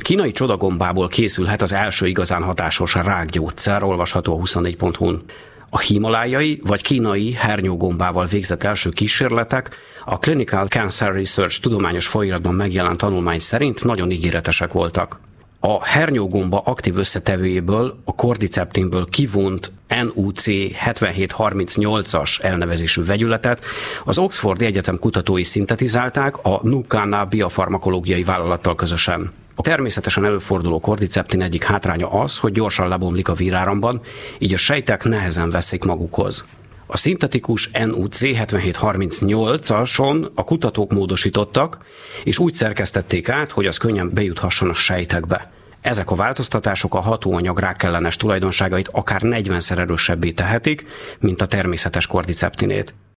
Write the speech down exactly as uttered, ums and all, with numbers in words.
Kínai csodagombából készülhet az első igazán hatásos rákgyógyszer, olvasható a huszonnégy pont hu-n. A himalájai vagy kínai hernyógombával végzett első kísérletek a Clinical Cancer Research tudományos folyóiratban megjelent tanulmány szerint nagyon ígéretesek voltak. A hernyógomba aktív összetevőjéből, a kordiceptinből kivont en u cé hetvenhét harmincnyolcas elnevezésű vegyületet az Oxfordi Egyetem kutatói szintetizálták a Nucana biofarmakológiai vállalattal közösen. A természetesen előforduló kordiceptin egyik hátránya az, hogy gyorsan lebomlik a víráramban, így a sejtek nehezen veszik magukhoz. A szintetikus en u cé hetvenhét harmincnyolcason a kutatók módosítottak, és úgy szerkesztették át, hogy az könnyen bejuthasson a sejtekbe. Ezek a változtatások a hatóanyag rákellenes tulajdonságait akár negyvenszer erősebbé tehetik, mint a természetes kordiceptinét.